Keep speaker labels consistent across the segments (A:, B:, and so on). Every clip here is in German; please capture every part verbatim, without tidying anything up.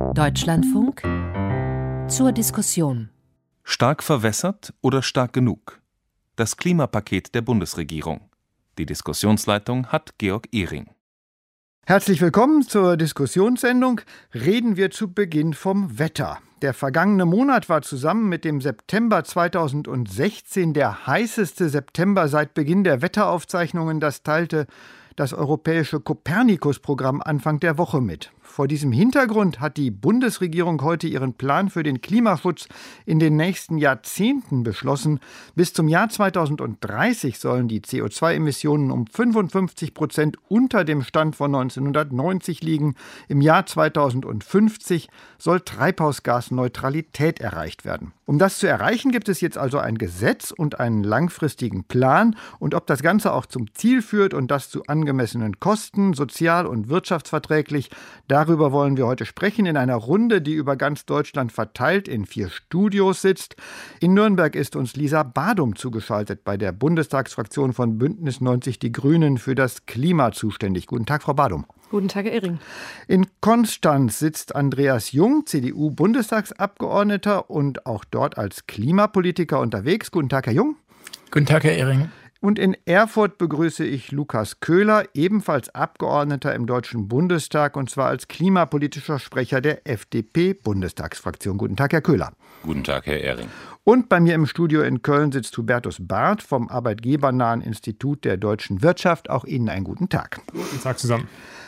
A: Deutschlandfunk zur Diskussion.
B: Stark verwässert oder stark genug? Das Klimapaket der Bundesregierung. Die Diskussionsleitung hat Georg Ehring.
C: Herzlich willkommen zur Diskussionssendung. Reden wir zu Beginn vom Wetter. Der vergangene Monat war zusammen mit dem September zweitausendsechzehn der heißeste September seit Beginn der Wetteraufzeichnungen. Das teilte das europäische Copernicus-Programm Anfang der Woche mit. Vor diesem Hintergrund hat die Bundesregierung heute ihren Plan für den Klimaschutz in den nächsten Jahrzehnten beschlossen. Bis zum Jahr zweitausenddreißig sollen die C O zwei Emissionen um fünfundfünfzig Prozent unter dem Stand von neunzehnhundertneunzig liegen. Im Jahr zweitausendfünfzig soll Treibhausgasneutralität erreicht werden. Um das zu erreichen, gibt es jetzt also ein Gesetz und einen langfristigen Plan. Und ob das Ganze auch zum Ziel führt und das zu angemessenen Kosten, sozial- und wirtschaftsverträglich, darüber wollen wir heute sprechen in einer Runde, die über ganz Deutschland verteilt in vier Studios sitzt. In Nürnberg ist uns Lisa Badum zugeschaltet, bei der Bundestagsfraktion von Bündnis neunzig Die Grünen für das Klima zuständig. Guten Tag, Frau Badum.
D: Guten Tag, Herr Ehring.
C: In Konstanz sitzt Andreas Jung, C D U-Bundestagsabgeordneter und auch dort als Klimapolitiker unterwegs. Guten Tag, Herr Jung.
E: Guten Tag, Herr Ehring.
C: Und in Erfurt begrüße ich Lukas Köhler, ebenfalls Abgeordneter im Deutschen Bundestag, und zwar als klimapolitischer Sprecher der F D P-Bundestagsfraktion. Guten Tag, Herr Köhler.
F: Guten Tag, Herr Ehring.
C: Und bei mir im Studio in Köln sitzt Hubertus Barth vom Arbeitgebernahen Institut der deutschen Wirtschaft. Auch Ihnen einen guten Tag.
G: Guten Tag zusammen.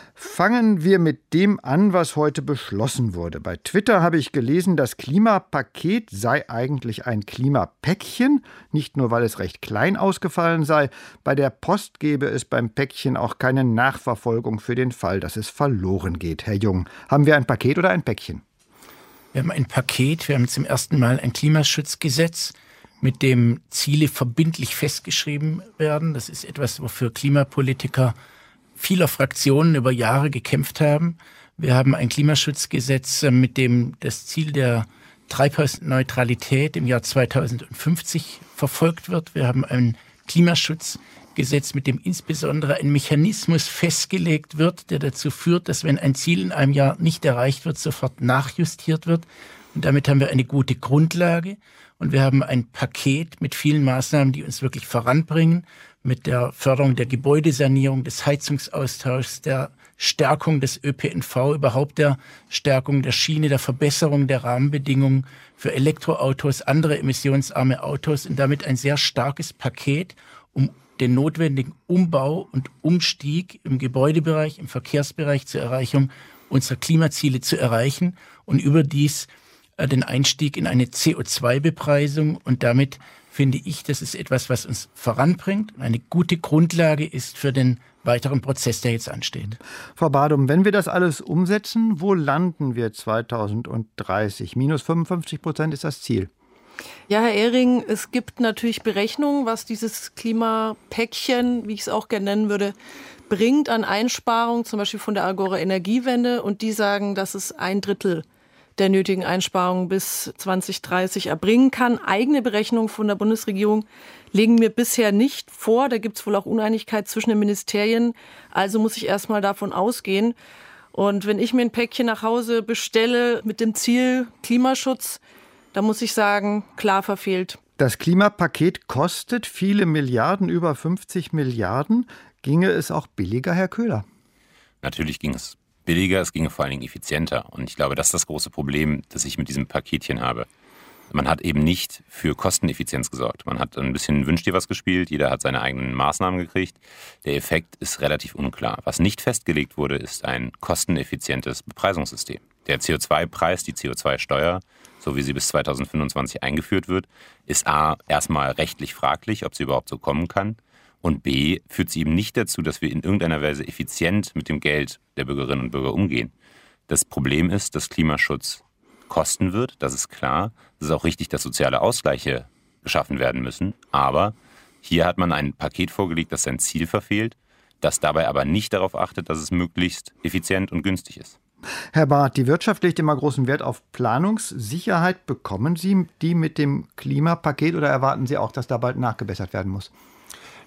C: Fangen wir mit dem an, was heute beschlossen wurde. Bei Twitter habe ich gelesen, das Klimapaket sei eigentlich ein Klimapäckchen, nicht nur, weil es recht klein ausgefallen sei. Bei der Post gäbe es beim Päckchen auch keine Nachverfolgung für den Fall, dass es verloren geht. Herr Jung, haben wir ein Paket oder ein Päckchen?
E: Wir haben ein Paket, wir haben zum ersten Mal ein Klimaschutzgesetz, mit dem Ziele verbindlich festgeschrieben werden. Das ist etwas, wofür Klimapolitiker vieler Fraktionen über Jahre gekämpft haben. Wir haben ein Klimaschutzgesetz, mit dem das Ziel der Treibhausneutralität im Jahr zweitausendfünfzig verfolgt wird. Wir haben ein Klimaschutzgesetz, mit dem insbesondere ein Mechanismus festgelegt wird, der dazu führt, dass wenn ein Ziel in einem Jahr nicht erreicht wird, sofort nachjustiert wird. Und damit haben wir eine gute Grundlage. Und wir haben ein Paket mit vielen Maßnahmen, die uns wirklich voranbringen, mit der Förderung der Gebäudesanierung, des Heizungsaustauschs, der Stärkung des Ö P N V, überhaupt der Stärkung der Schiene, der Verbesserung der Rahmenbedingungen für Elektroautos, andere emissionsarme Autos und damit ein sehr starkes Paket, um den notwendigen Umbau und Umstieg im Gebäudebereich, im Verkehrsbereich zur Erreichung unserer Klimaziele zu erreichen und überdies äh, den Einstieg in eine C O zwei Bepreisung und damit finde ich, das ist etwas, was uns voranbringt und eine gute Grundlage ist für den weiteren Prozess, der jetzt ansteht.
C: Frau Badum, wenn wir das alles umsetzen, wo landen wir zweitausenddreißig? Minus fünfundfünfzig Prozent ist das Ziel.
D: Ja, Herr Ehring, es gibt natürlich Berechnungen, was dieses Klimapäckchen, wie ich es auch gerne nennen würde, bringt an Einsparungen, zum Beispiel von der Agora Energiewende. Und die sagen, dass es ein Drittel der nötigen Einsparungen bis zweitausenddreißig erbringen kann. Eigene Berechnungen von der Bundesregierung legen mir bisher nicht vor. Da gibt es wohl auch Uneinigkeit zwischen den Ministerien. Also muss ich erst mal davon ausgehen. Und wenn ich mir ein Päckchen nach Hause bestelle mit dem Ziel Klimaschutz, da muss ich sagen, klar verfehlt.
C: Das Klimapaket kostet viele Milliarden, über fünfzig Milliarden. Ginge es auch billiger, Herr Köhler?
F: Natürlich ging es billiger, es ginge vor allen Dingen effizienter. Und ich glaube, das ist das große Problem, das ich mit diesem Paketchen habe. Man hat eben nicht für Kosteneffizienz gesorgt. Man hat ein bisschen Wünsch dir was gespielt, jeder hat seine eigenen Maßnahmen gekriegt. Der Effekt ist relativ unklar. Was nicht festgelegt wurde, ist ein kosteneffizientes Bepreisungssystem. Der C O zwei Preis, die C O zwei Steuer, so wie sie bis zweitausendfünfundzwanzig eingeführt wird, ist A, erstmal rechtlich fraglich, ob sie überhaupt so kommen kann. Und B, führt sie eben nicht dazu, dass wir in irgendeiner Weise effizient mit dem Geld der Bürgerinnen und Bürger umgehen. Das Problem ist, dass Klimaschutz kosten wird, das ist klar. Es ist auch richtig, dass soziale Ausgleiche geschaffen werden müssen. Aber hier hat man ein Paket vorgelegt, das sein Ziel verfehlt, das dabei aber nicht darauf achtet, dass es möglichst effizient und günstig ist.
C: Herr Barth, die Wirtschaft legt immer großen Wert auf Planungssicherheit. Bekommen Sie die mit dem Klimapaket oder erwarten Sie auch, dass da bald nachgebessert werden muss?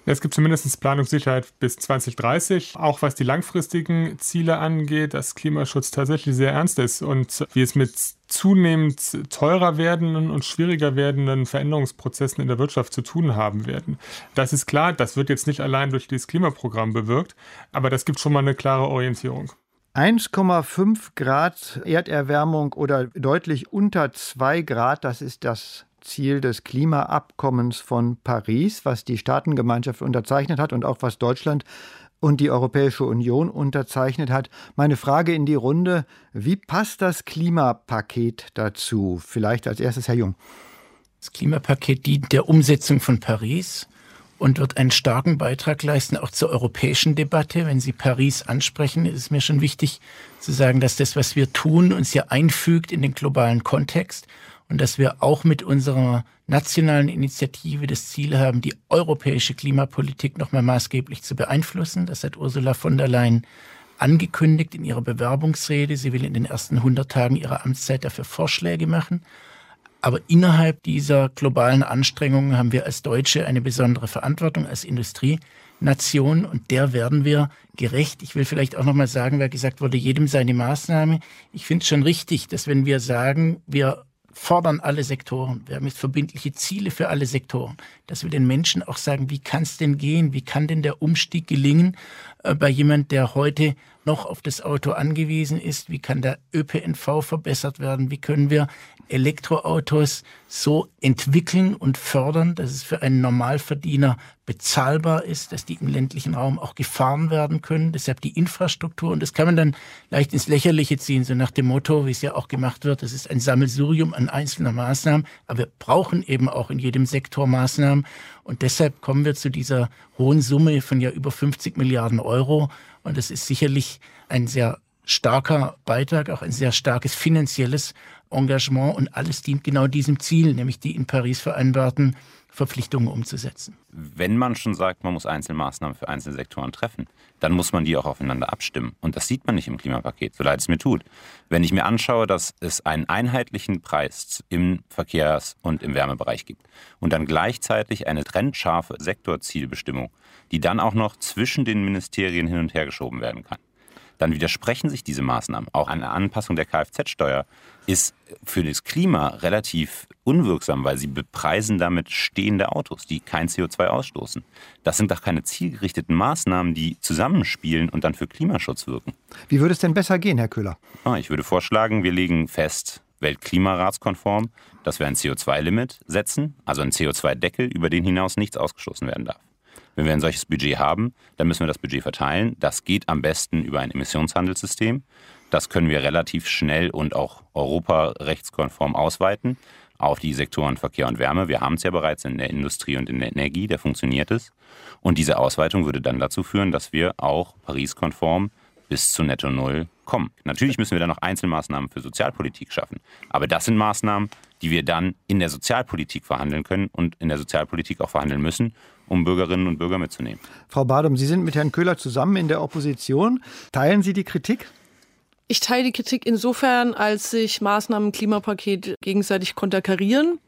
G: Es gibt zumindest Planungssicherheit bis zwanzig dreißig, auch was die langfristigen Ziele angeht, dass Klimaschutz tatsächlich sehr ernst ist und wir es mit zunehmend teurer werdenden und schwieriger werdenden Veränderungsprozessen in der Wirtschaft zu tun haben werden. Das ist klar, das wird jetzt nicht allein durch dieses Klimaprogramm bewirkt, aber das gibt schon mal eine klare Orientierung.
C: eins Komma fünf Grad Erderwärmung oder deutlich unter zwei Grad, das ist das Ziel des Klimaabkommens von Paris, was die Staatengemeinschaft unterzeichnet hat und auch was Deutschland und die Europäische Union unterzeichnet hat. Meine Frage in die Runde, wie passt das Klimapaket dazu? Vielleicht als erstes Herr Jung.
E: Das Klimapaket dient der Umsetzung von Paris und wird einen starken Beitrag leisten, auch zur europäischen Debatte. Wenn Sie Paris ansprechen, ist es mir schon wichtig zu sagen, dass das, was wir tun, uns ja einfügt in den globalen Kontext und dass wir auch mit unserer nationalen Initiative das Ziel haben, die europäische Klimapolitik nochmal maßgeblich zu beeinflussen. Das hat Ursula von der Leyen angekündigt in ihrer Bewerbungsrede. Sie will in den ersten hundert Tagen ihrer Amtszeit dafür Vorschläge machen. Aber innerhalb dieser globalen Anstrengungen haben wir als Deutsche eine besondere Verantwortung als Industrienation und der werden wir gerecht. Ich will vielleicht auch nochmal sagen, weil gesagt wurde, jedem seine Maßnahme. Ich finde es schon richtig, dass wenn wir sagen, wir fordern alle Sektoren, wir haben jetzt verbindliche Ziele für alle Sektoren, dass wir den Menschen auch sagen, wie kann es denn gehen, wie kann denn der Umstieg gelingen äh, bei jemand, der heute noch auf das Auto angewiesen ist, wie kann der Ö P N V verbessert werden, wie können wir Elektroautos so entwickeln und fördern, dass es für einen Normalverdiener bezahlbar ist, dass die im ländlichen Raum auch gefahren werden können. Deshalb die Infrastruktur. Und das kann man dann leicht ins Lächerliche ziehen, so nach dem Motto, wie es ja auch gemacht wird, das ist ein Sammelsurium an einzelner Maßnahmen. Aber wir brauchen eben auch in jedem Sektor Maßnahmen. Und deshalb kommen wir zu dieser hohen Summe von ja über fünfzig Milliarden Euro. Und das ist sicherlich ein sehr starker Beitrag, auch ein sehr starkes finanzielles Engagement. Und alles dient genau diesem Ziel, nämlich die in Paris vereinbarten Verpflichtungen umzusetzen.
F: Wenn man schon sagt, man muss Einzelmaßnahmen für einzelne Sektoren treffen, dann muss man die auch aufeinander abstimmen. Und das sieht man nicht im Klimapaket, so leid es mir tut. Wenn ich mir anschaue, dass es einen einheitlichen Preis im Verkehrs- und im Wärmebereich gibt und dann gleichzeitig eine trennscharfe Sektorzielbestimmung, die dann auch noch zwischen den Ministerien hin und her geschoben werden kann, dann widersprechen sich diese Maßnahmen. Auch eine Anpassung der Kfz-Steuer ist für das Klima relativ unwirksam, weil sie bepreisen damit stehende Autos, die kein C O zwei ausstoßen. Das sind doch keine zielgerichteten Maßnahmen, die zusammenspielen und dann für Klimaschutz wirken.
C: Wie würde es denn besser gehen, Herr Köhler?
F: Ich würde vorschlagen, wir legen fest, weltklimaratskonform, dass wir ein C O zwei Limit setzen, also einen C O zwei Deckel, über den hinaus nichts ausgestoßen werden darf. Wenn wir ein solches Budget haben, dann müssen wir das Budget verteilen. Das geht am besten über ein Emissionshandelssystem. Das können wir relativ schnell und auch europarechtskonform ausweiten auf die Sektoren Verkehr und Wärme. Wir haben es ja bereits in der Industrie und in der Energie, da funktioniert es. Und diese Ausweitung würde dann dazu führen, dass wir auch Paris-konform bis zu Netto Null kommen. Natürlich müssen wir dann noch Einzelmaßnahmen für Sozialpolitik schaffen. Aber das sind Maßnahmen, die wir dann in der Sozialpolitik verhandeln können und in der Sozialpolitik auch verhandeln müssen, um Bürgerinnen und Bürger mitzunehmen.
C: Frau Badum, Sie sind mit Herrn Köhler zusammen in der Opposition. Teilen Sie die Kritik?
D: Ich teile die Kritik insofern, als sich Maßnahmen im Klimapaket gegenseitig konterkarieren.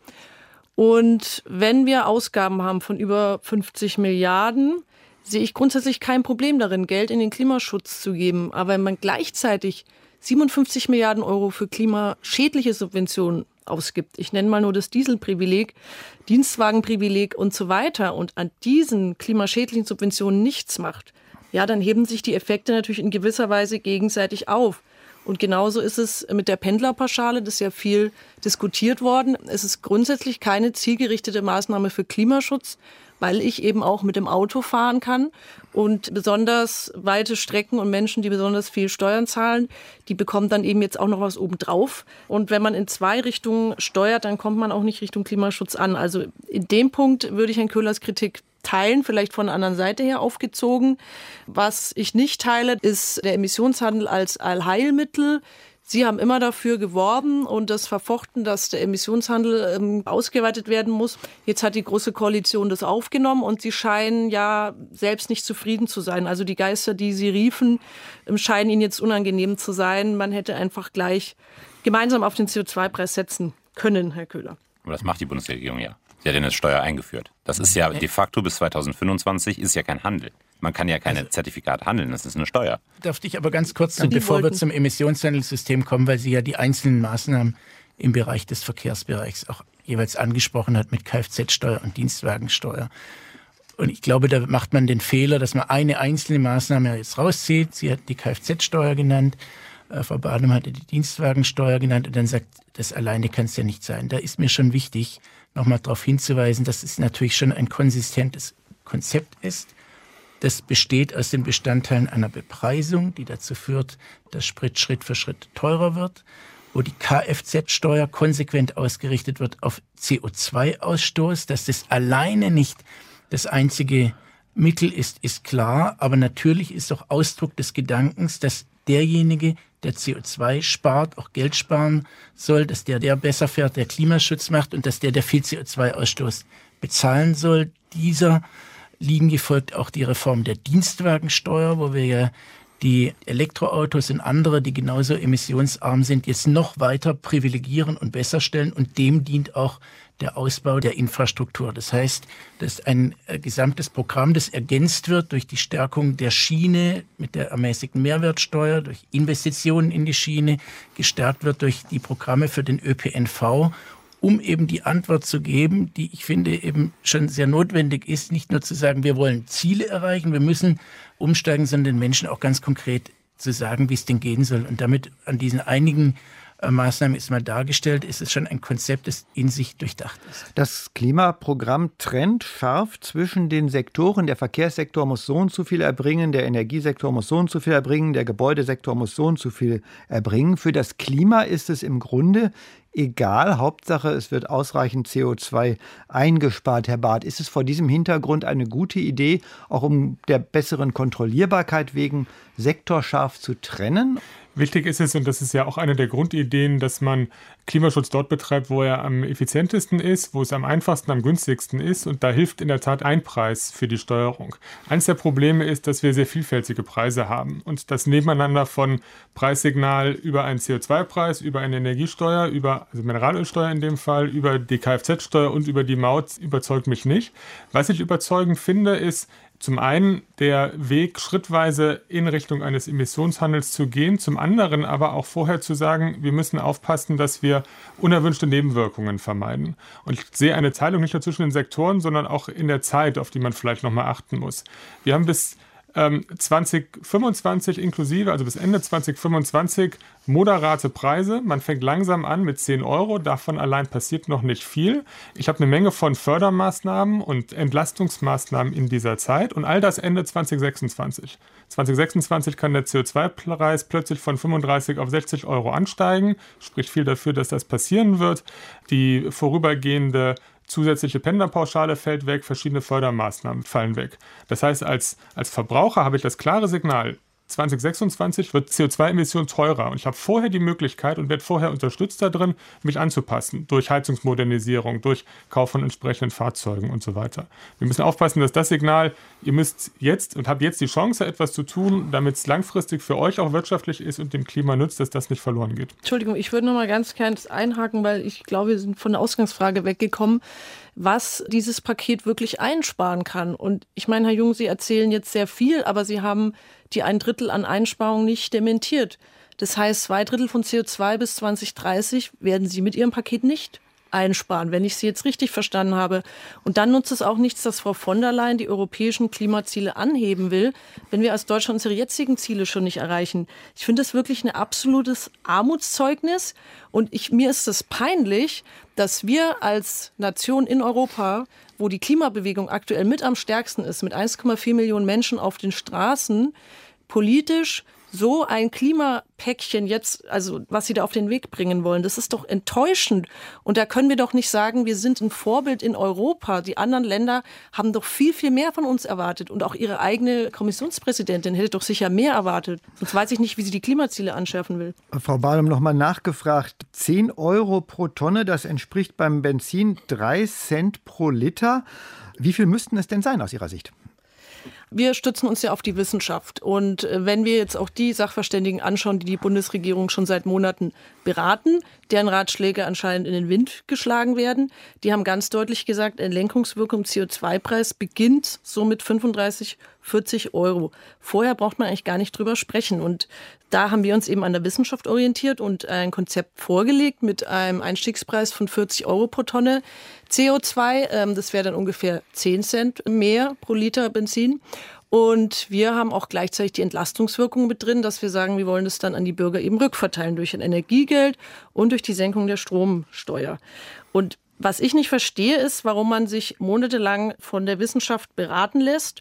D: Und wenn wir Ausgaben haben von über fünfzig Milliarden, sehe ich grundsätzlich kein Problem darin, Geld in den Klimaschutz zu geben. Aber wenn man gleichzeitig siebenundfünfzig Milliarden Euro für klimaschädliche Subventionen ausgibt, ich nenne mal nur das Dieselprivileg, Dienstwagenprivileg und so weiter, und an diesen klimaschädlichen Subventionen nichts macht, ja, dann heben sich die Effekte natürlich in gewisser Weise gegenseitig auf. Und genauso ist es mit der Pendlerpauschale, das ist ja viel diskutiert worden. Es ist grundsätzlich keine zielgerichtete Maßnahme für Klimaschutz, weil ich eben auch mit dem Auto fahren kann. Und besonders weite Strecken und Menschen, die besonders viel Steuern zahlen, die bekommen dann eben jetzt auch noch was obendrauf. Und wenn man in zwei Richtungen steuert, dann kommt man auch nicht Richtung Klimaschutz an. Also in dem Punkt würde ich Herrn Köhlers Kritik teilen, vielleicht von der anderen Seite her aufgezogen. Was ich nicht teile, ist der Emissionshandel als Allheilmittel. Sie haben immer dafür geworben und das verfochten, dass der Emissionshandel ähm, ausgeweitet werden muss. Jetzt hat die Große Koalition das aufgenommen und sie scheinen ja selbst nicht zufrieden zu sein. Also die Geister, die sie riefen, ähm, scheinen ihnen jetzt unangenehm zu sein. Man hätte einfach gleich gemeinsam auf den C O zwei Preis setzen können, Herr Köhler.
F: Aber das macht die Bundesregierung ja. Sie hat ja eine Steuer eingeführt. Das ist ja de facto bis zweitausendfünfundzwanzig ist ja kein Handel. Man kann ja keine also, Zertifikate handeln, das ist eine Steuer.
E: Darf ich aber ganz kurz, ja, bevor wir zum Emissionshandelssystem kommen, weil Sie ja die einzelnen Maßnahmen im Bereich des Verkehrsbereichs auch jeweils angesprochen hat mit Kfz-Steuer und Dienstwagensteuer. Und ich glaube, da macht man den Fehler, dass man eine einzelne Maßnahme jetzt rauszieht. Sie hat die Kfz-Steuer genannt, äh, Frau Badem hatte die Dienstwagensteuer genannt und dann sagt, das alleine kann es ja nicht sein. Da ist mir schon wichtig, nochmal darauf hinzuweisen, dass es natürlich schon ein konsistentes Konzept ist. Das besteht aus den Bestandteilen einer Bepreisung, die dazu führt, dass Sprit Schritt für Schritt teurer wird, wo die Kfz-Steuer konsequent ausgerichtet wird auf C O zwei Ausstoß. Dass das alleine nicht das einzige Mittel ist, ist klar, aber natürlich ist auch Ausdruck des Gedankens, dass derjenige, der C O zwei spart, auch Geld sparen soll, dass der, der besser fährt, der Klimaschutz macht und dass der, der viel C O zwei Ausstoß bezahlen soll. Dieser Linie folgt auch die Reform der Dienstwagensteuer, wo wir ja die Elektroautos und andere, die genauso emissionsarm sind, jetzt noch weiter privilegieren und besser stellen. Und dem dient auch der Ausbau der Infrastruktur. Das heißt, das ist ein äh, gesamtes Programm, das ergänzt wird durch die Stärkung der Schiene mit der ermäßigten Mehrwertsteuer, durch Investitionen in die Schiene, gestärkt wird durch die Programme für den Ö P N V, um eben die Antwort zu geben, die ich finde eben schon sehr notwendig ist, nicht nur zu sagen, wir wollen Ziele erreichen, wir müssen umsteigen, sondern den Menschen auch ganz konkret zu sagen, wie es denn gehen soll. Und damit an diesen einigen äh, Maßnahmen ist mal dargestellt, ist es schon ein Konzept, das in sich durchdacht ist.
C: Das Klimaprogramm trennt scharf zwischen den Sektoren. Der Verkehrssektor muss so und so viel erbringen, der Energiesektor muss so und so viel erbringen, der Gebäudesektor muss so und so viel erbringen. Für das Klima ist es im Grunde egal, Hauptsache es wird ausreichend C O zwei eingespart. Herr Barth, ist es vor diesem Hintergrund eine gute Idee, auch um der besseren Kontrollierbarkeit wegen sektorscharf zu trennen?
G: Wichtig ist es, und das ist ja auch eine der Grundideen, dass man Klimaschutz dort betreibt, wo er am effizientesten ist, wo es am einfachsten, am günstigsten ist. Und da hilft in der Tat ein Preis für die Steuerung. Eines der Probleme ist, dass wir sehr vielfältige Preise haben. Und das Nebeneinander von Preissignal über einen C O zwei Preis, über eine Energiesteuer, über also Mineralölsteuer in dem Fall, über die Kfz-Steuer und über die Maut überzeugt mich nicht. Was ich überzeugend finde, ist, zum einen der Weg, schrittweise in Richtung eines Emissionshandels zu gehen, zum anderen aber auch vorher zu sagen, wir müssen aufpassen, dass wir unerwünschte Nebenwirkungen vermeiden. Und ich sehe eine Teilung nicht nur zwischen den Sektoren, sondern auch in der Zeit, auf die man vielleicht nochmal achten muss. Wir haben bis ähm, zwanzig fünfundzwanzig inklusive, also bis Ende zwanzig fünfundzwanzig, moderate Preise. Man fängt langsam an mit zehn Euro. Davon allein passiert noch nicht viel. Ich habe eine Menge von Fördermaßnahmen und Entlastungsmaßnahmen in dieser Zeit. Und all das Ende zwanzig sechsundzwanzig. zwanzig sechsundzwanzig kann der C O zwei Preis plötzlich von fünfunddreißig auf sechzig Euro ansteigen. Spricht viel dafür, dass das passieren wird. Die vorübergehende zusätzliche Pendlerpauschale fällt weg, verschiedene Fördermaßnahmen fallen weg. Das heißt, als, als Verbraucher habe ich das klare Signal, zwanzig sechsundzwanzig wird C O zwei Emission teurer und ich habe vorher die Möglichkeit und werde vorher unterstützt darin, mich anzupassen durch Heizungsmodernisierung, durch Kauf von entsprechenden Fahrzeugen und so weiter. Wir müssen aufpassen, dass das Signal, ihr müsst jetzt und habt jetzt die Chance, etwas zu tun, damit es langfristig für euch auch wirtschaftlich ist und dem Klima nützt, dass das nicht verloren geht.
D: Entschuldigung, ich würde noch mal ganz klein einhaken, weil ich glaube, wir sind von der Ausgangsfrage weggekommen, was dieses Paket wirklich einsparen kann. Und ich meine, Herr Jung, Sie erzählen jetzt sehr viel, aber Sie haben die ein Drittel an Einsparungen nicht dementiert. Das heißt, zwei Drittel von C O zwei bis zwanzig dreißig werden Sie mit Ihrem Paket nicht einsparen, wenn ich Sie jetzt richtig verstanden habe. Und dann nutzt es auch nichts, dass Frau von der Leyen die europäischen Klimaziele anheben will, wenn wir als Deutschland unsere jetzigen Ziele schon nicht erreichen. Ich finde das wirklich ein absolutes Armutszeugnis. Und ich, mir ist es peinlich, dass wir als Nation in Europa, wo die Klimabewegung aktuell mit am stärksten ist, mit eins Komma vier Millionen Menschen auf den Straßen, politisch so ein Klimapäckchen jetzt, also was sie da auf den Weg bringen wollen, das ist doch enttäuschend. Und da können wir doch nicht sagen, wir sind ein Vorbild in Europa. Die anderen Länder haben doch viel, viel mehr von uns erwartet. Und auch ihre eigene Kommissionspräsidentin hätte doch sicher mehr erwartet. Sonst weiß ich nicht, wie sie die Klimaziele anschärfen will.
C: Frau Badem, noch mal nachgefragt. zehn Euro pro Tonne, das entspricht beim Benzin drei Cent pro Liter. Wie viel müssten es denn sein aus Ihrer Sicht?
D: Wir stützen uns ja auf die Wissenschaft. Und wenn wir jetzt auch die Sachverständigen anschauen, die die Bundesregierung schon seit Monaten beraten, deren Ratschläge anscheinend in den Wind geschlagen werden, die haben ganz deutlich gesagt, eine Lenkungswirkung im C O zwei Preis beginnt so mit fünfunddreißig, vierzig Euro. Vorher braucht man eigentlich gar nicht drüber sprechen. Und da haben wir uns eben an der Wissenschaft orientiert und ein Konzept vorgelegt mit einem Einstiegspreis von vierzig Euro pro Tonne C O zwei. Das wäre dann ungefähr zehn Cent mehr pro Liter Benzin. Und wir haben auch gleichzeitig die Entlastungswirkung mit drin, dass wir sagen, wir wollen das dann an die Bürger eben rückverteilen durch ein Energiegeld und durch die Senkung der Stromsteuer. Und was ich nicht verstehe, ist, warum man sich monatelang von der Wissenschaft beraten lässt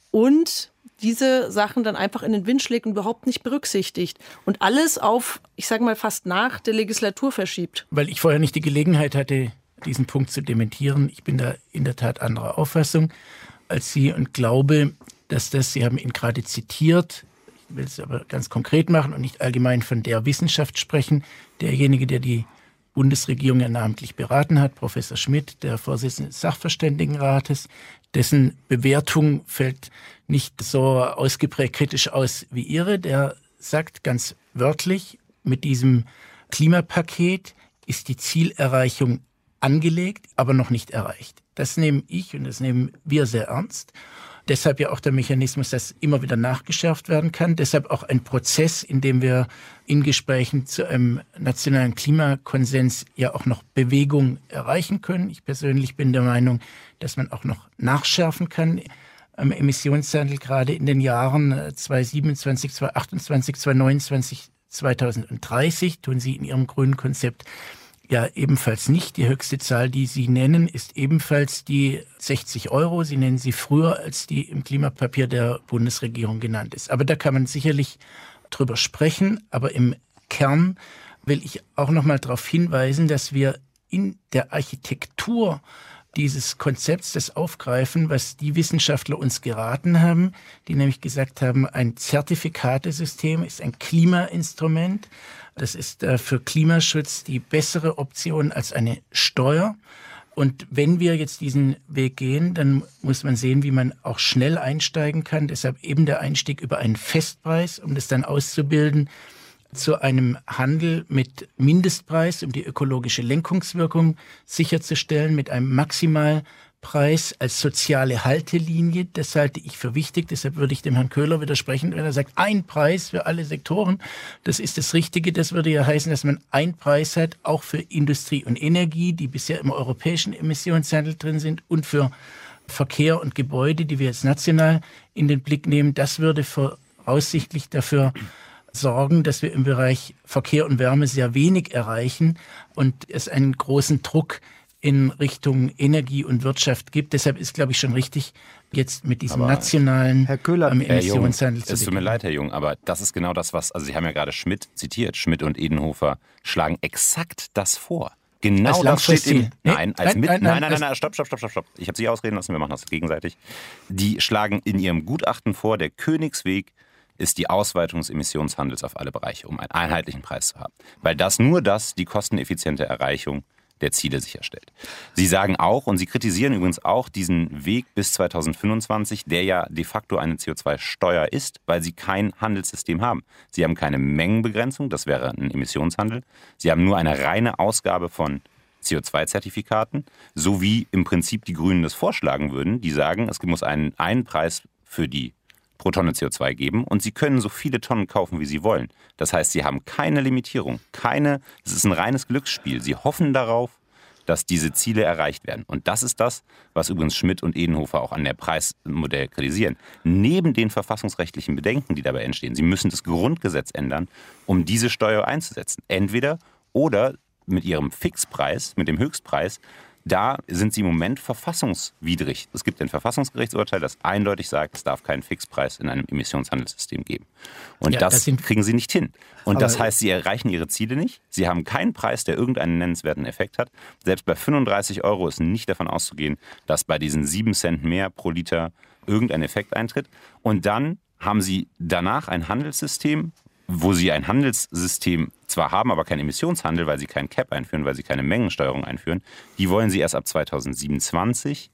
D: und diese Sachen dann einfach in den Wind schlägt und überhaupt nicht berücksichtigt und alles auf, ich sage mal, fast nach der Legislatur verschiebt.
E: Weil ich vorher nicht die Gelegenheit hatte, diesen Punkt zu dementieren. Ich bin da in der Tat anderer Auffassung als Sie und glaube, dass das, Sie haben ihn gerade zitiert, ich will es aber ganz konkret machen und nicht allgemein von der Wissenschaft sprechen, derjenige, der die Bundesregierung ja namentlich beraten hat, Professor Schmidt, der Vorsitzende des Sachverständigenrates, dessen Bewertung fällt nicht so ausgeprägt kritisch aus wie Ihre. Der sagt ganz wörtlich, mit diesem Klimapaket ist die Zielerreichung angelegt, aber noch nicht erreicht. Das nehme ich und das nehmen wir sehr ernst. Deshalb ja auch der Mechanismus, dass immer wieder nachgeschärft werden kann. Deshalb auch ein Prozess, in dem wir in Gesprächen zu einem nationalen Klimakonsens ja auch noch Bewegung erreichen können. Ich persönlich bin der Meinung, dass man auch noch nachschärfen kann am Emissionshandel, gerade in den Jahren zweitausendsiebenundzwanzig, zweitausendachtundzwanzig, zweitausendneunundzwanzig, zweitausenddreißig. Tun Sie in Ihrem grünen Konzept ja ebenfalls nicht. Die höchste Zahl, die Sie nennen, ist ebenfalls die sechzig Euro. Sie nennen sie früher, als die im Klimapapier der Bundesregierung genannt ist. Aber da kann man sicherlich drüber sprechen. Aber im Kern will ich auch noch mal darauf hinweisen, dass wir in der Architektur dieses Konzepts das aufgreifen, was die Wissenschaftler uns geraten haben, die nämlich gesagt haben, ein Zertifikatesystem ist ein Klimainstrument. Das ist äh, für Klimaschutz die bessere Option als eine Steuer. Und wenn wir jetzt diesen Weg gehen, dann muss man sehen, wie man auch schnell einsteigen kann. Deshalb eben der Einstieg über einen Festpreis, um das dann auszubilden, zu einem Handel mit Mindestpreis, um die ökologische Lenkungswirkung sicherzustellen, mit einem Maximalpreis als soziale Haltelinie. Das halte ich für wichtig. Deshalb würde ich dem Herrn Köhler widersprechen, wenn er sagt, ein Preis für alle Sektoren. Das ist das Richtige. Das würde ja heißen, dass man einen Preis hat, auch für Industrie und Energie, die bisher im europäischen Emissionshandel drin sind, und für Verkehr und Gebäude, die wir jetzt national in den Blick nehmen. Das würde voraussichtlich dafür sorgen, dass wir im Bereich Verkehr und Wärme sehr wenig erreichen und es einen großen Druck in Richtung Energie und Wirtschaft gibt. Deshalb ist, glaube ich, schon richtig, jetzt mit diesem aber nationalen
C: Herr Köhler,
E: ähm, Emissionshandel
F: zu beginnen. Es tut mir leid, Herr Jung, aber das ist genau das, was, also Sie haben ja gerade Schmidt zitiert. Schmidt und Edenhofer schlagen exakt das vor. Genau das steht in, nein, als
E: nein,
F: mit,
E: nein,
F: nein, nein, nein, nein, stopp, stopp, stopp, stopp, stopp. Ich habe Sie ausreden lassen, wir machen das gegenseitig. Die schlagen in ihrem Gutachten vor, der Königsweg ist die Ausweitung des Emissionshandels auf alle Bereiche, um einen einheitlichen Preis zu haben. Weil das nur das die kosteneffiziente Erreichung der Ziele sicherstellt. Sie sagen auch, und Sie kritisieren übrigens auch diesen Weg bis zweitausendfünfundzwanzig, der ja de facto eine C O zwei Steuer ist, weil Sie kein Handelssystem haben. Sie haben keine Mengenbegrenzung, das wäre ein Emissionshandel. Sie haben nur eine reine Ausgabe von C O zwei Zertifikaten, so wie im Prinzip die Grünen das vorschlagen würden. Die sagen, es muss einen, einen Preis für die pro Tonne C O zwei geben und Sie können so viele Tonnen kaufen, wie Sie wollen. Das heißt, Sie haben keine Limitierung, keine, es ist ein reines Glücksspiel. Sie hoffen darauf, dass diese Ziele erreicht werden. Und das ist das, was übrigens Schmidt und Edenhofer auch an der Preismodell kritisieren. Neben den verfassungsrechtlichen Bedenken, die dabei entstehen, Sie müssen das Grundgesetz ändern, um diese Steuer einzusetzen. Entweder oder mit Ihrem Fixpreis, mit dem Höchstpreis, da sind Sie im Moment verfassungswidrig. Es gibt ein Verfassungsgerichtsurteil, das eindeutig sagt, es darf keinen Fixpreis in einem Emissionshandelssystem geben. Und ja, das, das kriegen Sie nicht hin. Und das heißt, Sie erreichen Ihre Ziele nicht. Sie haben keinen Preis, der irgendeinen nennenswerten Effekt hat. Selbst bei fünfunddreißig Euro ist nicht davon auszugehen, dass bei diesen sieben Cent mehr pro Liter irgendein Effekt eintritt. Und dann haben Sie danach ein Handelssystem, wo Sie ein Handelssystem zwar haben, aber kein Emissionshandel, weil Sie keinen Cap einführen, weil Sie keine Mengensteuerung einführen. Die wollen Sie erst ab zweitausendsiebenundzwanzig,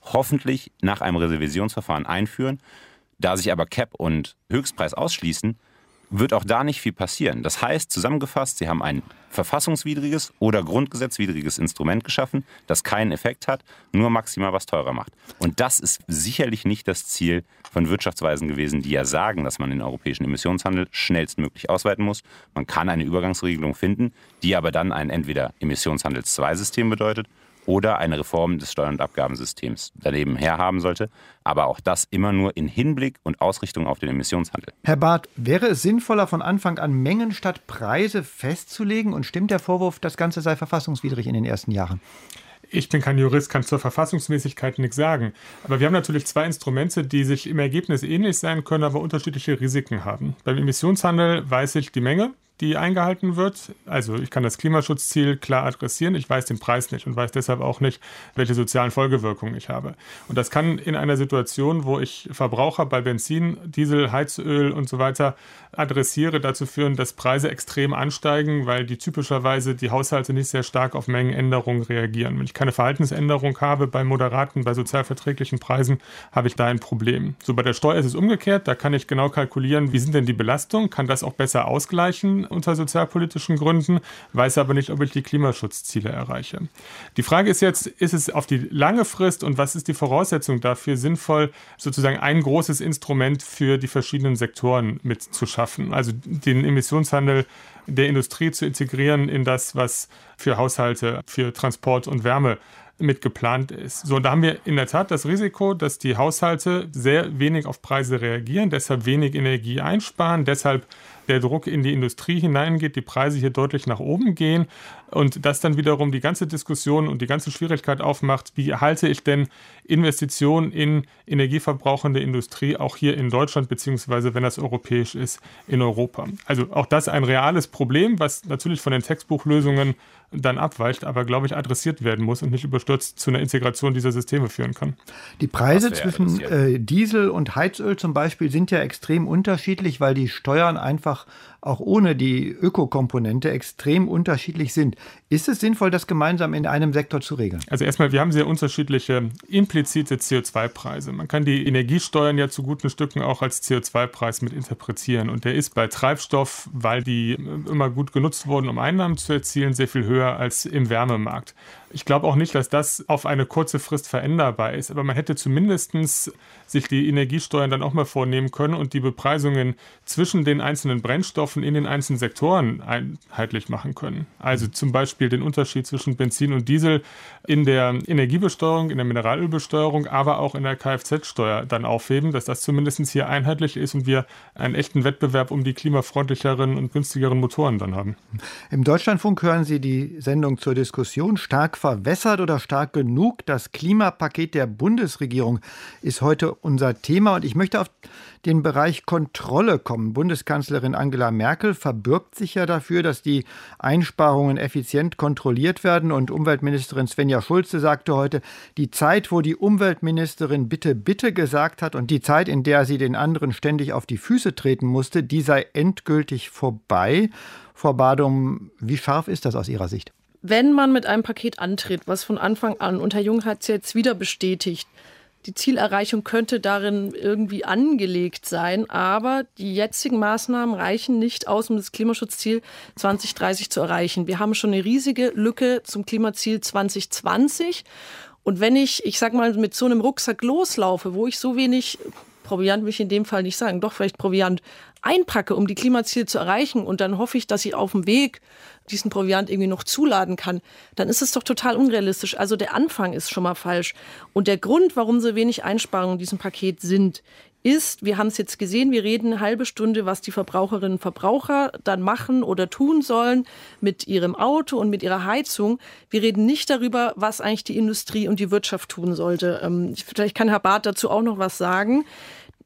F: hoffentlich nach einem Revisionsverfahren einführen. Da sich aber Cap und Höchstpreis ausschließen, wird auch da nicht viel passieren. Das heißt, zusammengefasst, Sie haben ein verfassungswidriges oder grundgesetzwidriges Instrument geschaffen, das keinen Effekt hat, nur maximal was teurer macht. Und das ist sicherlich nicht das Ziel von Wirtschaftsweisen gewesen, die ja sagen, dass man den europäischen Emissionshandel schnellstmöglich ausweiten muss. Man kann eine Übergangsregelung finden, die aber dann ein entweder Emissionshandels zwei System bedeutet oder eine Reform des Steuer- und Abgabensystems daneben herhaben sollte. Aber auch das immer nur in Hinblick und Ausrichtung auf den Emissionshandel.
C: Herr Barth, wäre es sinnvoller, von Anfang an Mengen statt Preise festzulegen? Und stimmt der Vorwurf, das Ganze sei verfassungswidrig in den ersten Jahren?
G: Ich bin kein Jurist, kann zur Verfassungsmäßigkeit nichts sagen. Aber wir haben natürlich zwei Instrumente, die sich im Ergebnis ähnlich sein können, aber unterschiedliche Risiken haben. Beim Emissionshandel weiß ich die Menge, die eingehalten wird. Also ich kann das Klimaschutzziel klar adressieren, ich weiß den Preis nicht und weiß deshalb auch nicht, welche sozialen Folgewirkungen ich habe. Und das kann in einer Situation, wo ich Verbraucher bei Benzin, Diesel, Heizöl und so weiter adressiere, dazu führen, dass Preise extrem ansteigen, weil die typischerweise die Haushalte nicht sehr stark auf Mengenänderungen reagieren. Wenn ich keine Verhaltensänderung habe bei moderaten, bei sozial verträglichen Preisen, habe ich da ein Problem. So bei der Steuer ist es umgekehrt, da kann ich genau kalkulieren, wie sind denn die Belastungen, kann das auch besser ausgleichen unter sozialpolitischen Gründen, weiß aber nicht, ob ich die Klimaschutzziele erreiche. Die Frage ist jetzt, ist es auf die lange Frist und was ist die Voraussetzung dafür, sinnvoll sozusagen ein großes Instrument für die verschiedenen Sektoren mitzuschaffen, also den Emissionshandel der Industrie zu integrieren in das, was für Haushalte, für Transport und Wärme mit geplant ist. So, da haben wir in der Tat das Risiko, dass die Haushalte sehr wenig auf Preise reagieren, deshalb wenig Energie einsparen, deshalb der Druck in die Industrie hineingeht, die Preise hier deutlich nach oben gehen und das dann wiederum die ganze Diskussion und die ganze Schwierigkeit aufmacht, wie halte ich denn Investitionen in energieverbrauchende Industrie auch hier in Deutschland, beziehungsweise wenn das europäisch ist, in Europa. Also auch das ein reales Problem, was natürlich von den Textbuchlösungen dann abweicht, aber glaube ich adressiert werden muss und nicht überstürzt zu einer Integration dieser Systeme führen kann.
C: Die Preise zwischen äh, Diesel und Heizöl zum Beispiel sind ja extrem unterschiedlich, weil die Steuern einfach auch ohne die Ökokomponente extrem unterschiedlich sind. Ist es sinnvoll, das gemeinsam in einem Sektor zu regeln?
G: Also erstmal, wir haben sehr unterschiedliche implizite C O zwei Preise. Man kann die Energiesteuern ja zu guten Stücken auch als C O zwei Preis mit interpretieren. Und der ist bei Treibstoff, weil die immer gut genutzt wurden, um Einnahmen zu erzielen, sehr viel höher als im Wärmemarkt. Ich glaube auch nicht, dass das auf eine kurze Frist veränderbar ist, aber man hätte zumindest sich die Energiesteuern dann auch mal vornehmen können und die Bepreisungen zwischen den einzelnen Brennstoffen in den einzelnen Sektoren einheitlich machen können. Also zum Beispiel den Unterschied zwischen Benzin und Diesel in der Energiebesteuerung, in der Mineralölbesteuerung, aber auch in der Kfz-Steuer dann aufheben, dass das zumindest hier einheitlich ist und wir einen echten Wettbewerb um die klimafreundlicheren und günstigeren Motoren dann haben.
C: Im Deutschlandfunk hören Sie die Sendung zur Diskussion stark verwässert oder stark genug. Das Klimapaket der Bundesregierung ist heute unser Thema und ich möchte auf den Bereich Kontrolle kommen. Bundeskanzlerin Angela Merkel verbirgt sich ja dafür, dass die Einsparungen effizient kontrolliert werden und Umweltministerin Svenja Schulze sagte heute, die Zeit, wo die Umweltministerin bitte, bitte gesagt hat und die Zeit, in der sie den anderen ständig auf die Füße treten musste, die sei endgültig vorbei. Frau Badum, wie scharf ist das aus Ihrer Sicht?
D: Wenn man mit einem Paket antritt, was von Anfang an, und Herr Jung hat es jetzt wieder bestätigt, die Zielerreichung könnte darin irgendwie angelegt sein, aber die jetzigen Maßnahmen reichen nicht aus, um das Klimaschutzziel zwanzig dreißig zu erreichen. Wir haben schon eine riesige Lücke zum Klimaziel zwanzig zwanzig und wenn ich, ich sag mal, mit so einem Rucksack loslaufe, wo ich so wenig, Proviant will ich in dem Fall nicht sagen, doch vielleicht Proviant einpacke, um die Klimaziele zu erreichen und dann hoffe ich, dass ich auf dem Weg diesen Proviant irgendwie noch zuladen kann, dann ist es doch total unrealistisch. Also der Anfang ist schon mal falsch. Und der Grund, warum so wenig Einsparungen in diesem Paket sind, ist, wir haben es jetzt gesehen, wir reden eine halbe Stunde, was die Verbraucherinnen und Verbraucher dann machen oder tun sollen mit ihrem Auto und mit ihrer Heizung. Wir reden nicht darüber, was eigentlich die Industrie und die Wirtschaft tun sollte. Ähm, vielleicht kann Herr Barth dazu auch noch was sagen.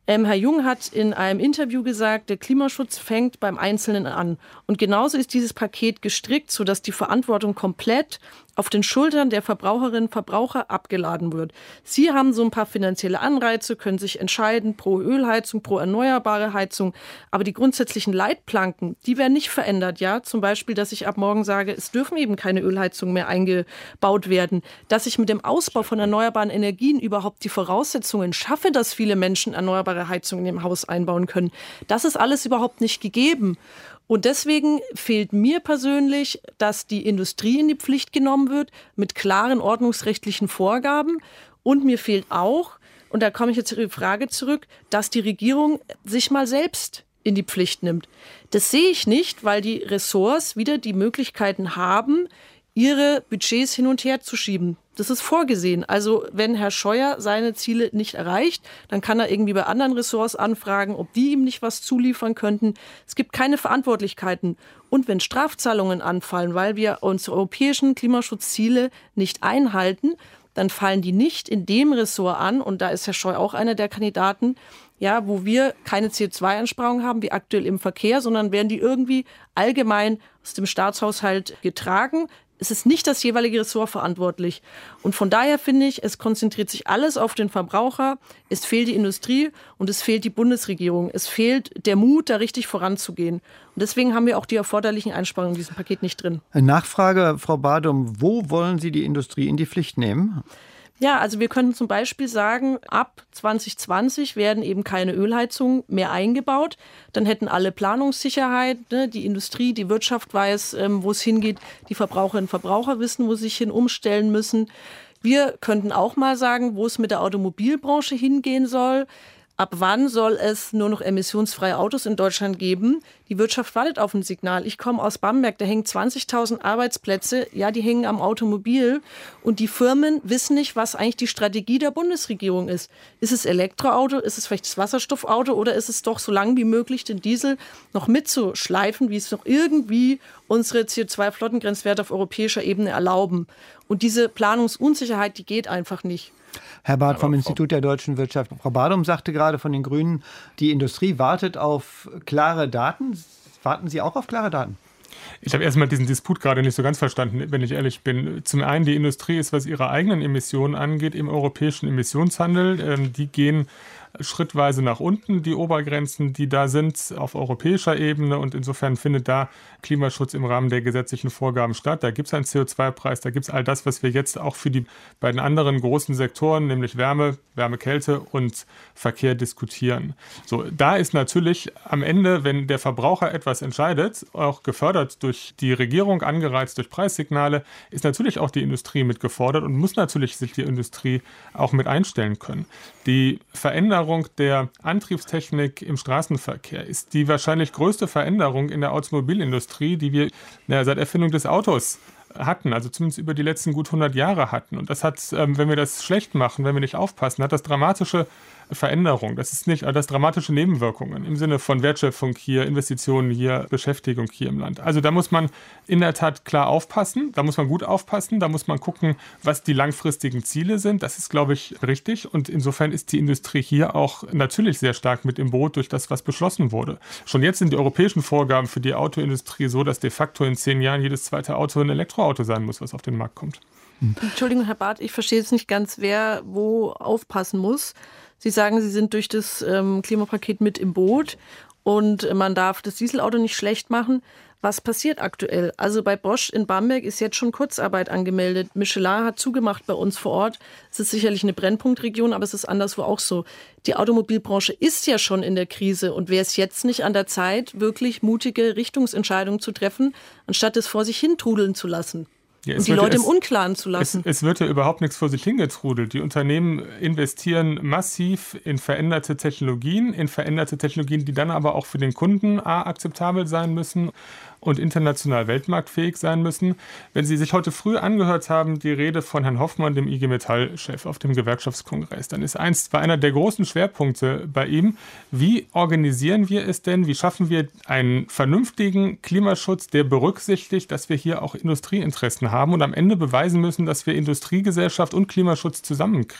D: Ähm, Herr Jung hat in einem Interview gesagt, der Klimaschutz fängt beim Einzelnen an. Und genauso ist dieses Paket gestrickt, sodass die Verantwortung komplett auf den Schultern der Verbraucherinnen und Verbraucher abgeladen wird. Sie haben so ein paar finanzielle Anreize, können sich entscheiden pro Ölheizung, pro erneuerbare Heizung. Aber die grundsätzlichen Leitplanken, die werden nicht verändert. Ja, zum Beispiel, dass ich ab morgen sage, es dürfen eben keine Ölheizungen mehr eingebaut werden. Dass ich mit dem Ausbau von erneuerbaren Energien überhaupt die Voraussetzungen schaffe, dass viele Menschen erneuerbare Heizungen in ihrem Haus einbauen können. Das ist alles überhaupt nicht gegeben. Und deswegen fehlt mir persönlich, dass die Industrie in die Pflicht genommen wird mit klaren ordnungsrechtlichen Vorgaben. Und mir fehlt auch, und da komme ich jetzt zu Ihrer Frage zurück, dass die Regierung sich mal selbst in die Pflicht nimmt. Das sehe ich nicht, weil die Ressorts wieder die Möglichkeiten haben, ihre Budgets hin und her zu schieben. Das ist vorgesehen. Also wenn Herr Scheuer seine Ziele nicht erreicht, dann kann er irgendwie bei anderen Ressorts anfragen, ob die ihm nicht was zuliefern könnten. Es gibt keine Verantwortlichkeiten. Und wenn Strafzahlungen anfallen, weil wir unsere europäischen Klimaschutzziele nicht einhalten, dann fallen die nicht in dem Ressort an. Und da ist Herr Scheuer auch einer der Kandidaten, ja, wo wir keine C O zwei Einsparungen haben, wie aktuell im Verkehr, sondern werden die irgendwie allgemein aus dem Staatshaushalt getragen. Es ist nicht das jeweilige Ressort verantwortlich. Und von daher finde ich, es konzentriert sich alles auf den Verbraucher. Es fehlt die Industrie und es fehlt die Bundesregierung. Es fehlt der Mut, da richtig voranzugehen. Und deswegen haben wir auch die erforderlichen Einsparungen in diesem Paket nicht drin.
C: Nachfrage, Frau Badum, wo wollen Sie die Industrie in die Pflicht nehmen?
D: Ja, also wir können zum Beispiel sagen, ab zwanzig zwanzig werden eben keine Ölheizungen mehr eingebaut. Dann hätten alle Planungssicherheit, ne? Die Industrie, die Wirtschaft weiß, ähm, wo es hingeht. Die Verbraucherinnen und Verbraucher wissen, wo sie sich hin umstellen müssen. Wir könnten auch mal sagen, wo es mit der Automobilbranche hingehen soll. Ab wann soll es nur noch emissionsfreie Autos in Deutschland geben? Die Wirtschaft wartet auf ein Signal. Ich komme aus Bamberg, da hängen zwanzigtausend Arbeitsplätze. Ja, die hängen am Automobil. Und die Firmen wissen nicht, was eigentlich die Strategie der Bundesregierung ist. Ist es Elektroauto? Ist es vielleicht das Wasserstoffauto? Oder ist es doch so lang wie möglich, den Diesel noch mitzuschleifen, wie es noch irgendwie unsere C O zwei Flottengrenzwerte auf europäischer Ebene erlauben? Und diese Planungsunsicherheit, die geht einfach nicht.
C: Herr Barth vom Institut der deutschen Wirtschaft. Frau Badum sagte gerade von den Grünen, die Industrie wartet auf klare Daten. Warten Sie auch auf klare Daten?
G: Ich habe erstmal diesen Disput gerade nicht so ganz verstanden, wenn ich ehrlich bin. Zum einen, die Industrie ist, was ihre eigenen Emissionen angeht, im europäischen Emissionshandel. Ähm, die gehen schrittweise nach unten, die Obergrenzen, die da sind auf europäischer Ebene. Und insofern findet da Klimaschutz im Rahmen der gesetzlichen Vorgaben statt. Da gibt es einen C O zwei Preis, da gibt es all das, was wir jetzt auch für die beiden anderen großen Sektoren, nämlich Wärme, Wärme-Kälte und Verkehr diskutieren. So, da ist natürlich am Ende, wenn der Verbraucher etwas entscheidet, auch gefördert durch die Regierung, angereizt durch Preissignale, ist natürlich auch die Industrie mit gefordert und muss natürlich sich die Industrie auch mit einstellen können. Die Veränderung der Antriebstechnik im Straßenverkehr ist die wahrscheinlich größte Veränderung in der Automobilindustrie, die wir ja, seit Erfindung des Autos hatten, also zumindest über die letzten gut hundert Jahre hatten. Und das hat, ähm, wenn wir das schlecht machen, wenn wir nicht aufpassen, hat das dramatische Veränderungen. Das ist nicht, das dramatische Nebenwirkungen im Sinne von Wertschöpfung hier, Investitionen hier, Beschäftigung hier im Land. Also da muss man in der Tat klar aufpassen, da muss man gut aufpassen, da muss man gucken, was die langfristigen Ziele sind. Das ist, glaube ich, richtig. Und insofern ist die Industrie hier auch natürlich sehr stark mit im Boot durch das, was beschlossen wurde. Schon jetzt sind die europäischen Vorgaben für die Autoindustrie so, dass de facto in zehn Jahren jedes zweite Auto ein Elektroauto sein muss, was auf den Markt kommt.
D: Entschuldigung, Herr Barth, ich verstehe jetzt nicht ganz, wer wo aufpassen muss. Sie sagen, Sie sind durch das ähm, Klimapaket mit im Boot und man darf das Dieselauto nicht schlecht machen. Was passiert aktuell? Also bei Bosch in Bamberg ist jetzt schon Kurzarbeit angemeldet. Michelin hat zugemacht bei uns vor Ort. Es ist sicherlich eine Brennpunktregion, aber es ist anderswo auch so. Die Automobilbranche ist ja schon in der Krise und wäre es jetzt nicht an der Zeit, wirklich mutige Richtungsentscheidungen zu treffen, anstatt es vor sich hin trudeln zu lassen? Ja, und die Leute es, im Unklaren zu lassen.
G: Es, es wird ja überhaupt nichts vor sich hingetrudelt. Die Unternehmen investieren massiv in veränderte Technologien, in veränderte Technologien, die dann aber auch für den Kunden a, akzeptabel sein müssen und international weltmarktfähig sein müssen. Wenn Sie sich heute früh angehört haben, die Rede von Herrn Hoffmann, dem I G Metall-Chef auf dem Gewerkschaftskongress, dann ist eins, war einer der großen Schwerpunkte bei ihm, wie organisieren wir es denn, wie schaffen wir einen vernünftigen Klimaschutz, der berücksichtigt, dass wir hier auch Industrieinteressen haben und am Ende beweisen müssen, dass wir Industriegesellschaft und Klimaschutz zusammenkriegen.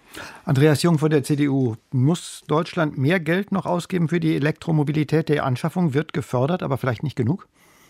C: Andreas Jung von der C D U. Muss Deutschland mehr Geld noch ausgeben für die Elektromobilität? Die Anschaffung wird gefördert, aber vielleicht nicht genug?